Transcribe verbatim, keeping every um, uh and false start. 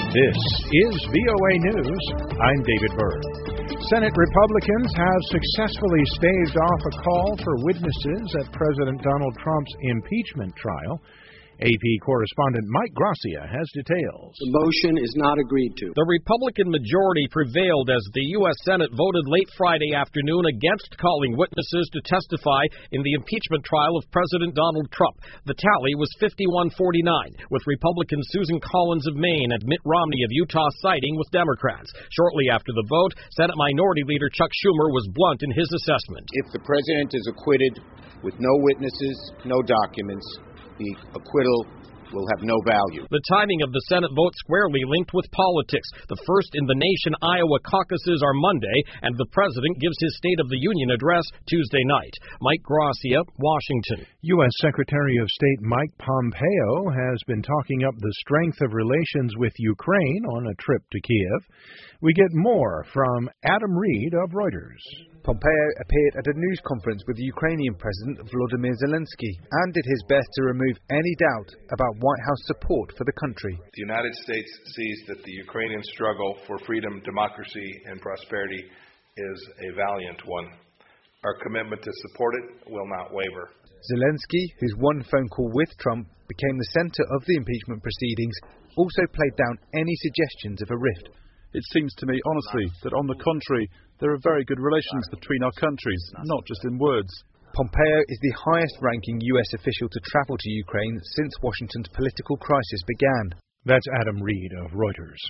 This is V O A News. I'm David Byrd. Senate Republicans have successfully staved off a call for witnesses at President Donald Trump's impeachment trial. A P correspondent Mike Gracia has details. The motion is not agreed to. The Republican majority prevailed as the U S Senate voted late Friday afternoon against calling witnesses to testify in the impeachment trial of President Donald Trump. The tally was fifty-one forty-nine, with Republican Susan Collins of Maine and Mitt Romney of Utah siding with Democrats. Shortly after the vote, Senate Minority Leader Chuck Schumer was blunt in his assessment. If the president is acquitted with no witnesses, no documents, the acquittal will have no value. The timing of the Senate vote squarely linked with politics. The first in the nation Iowa caucuses are Monday, and the president gives his State of the Union address Tuesday night. Mike Gracia, Washington. U S Secretary of State Mike Pompeo has been talking up the strength of relations with Ukraine on a trip to Kiev. We get more from Adam Reed of Reuters. Pompeo appeared at a news conference with the Ukrainian President Volodymyr Zelensky and did his best to remove any doubt about White House support for the country. The United States sees that the Ukrainian struggle for freedom, democracy, and prosperity is a valiant one. Our commitment to support it will not waver. Zelensky, whose one phone call with Trump became the center of the impeachment proceedings, also played down any suggestions of a rift. It seems to me, honestly, that on the contrary, there are very good relations between our countries, not just in words. Pompeo is the highest-ranking U S official to travel to Ukraine since Washington's political crisis began. That's Adam Reed of Reuters.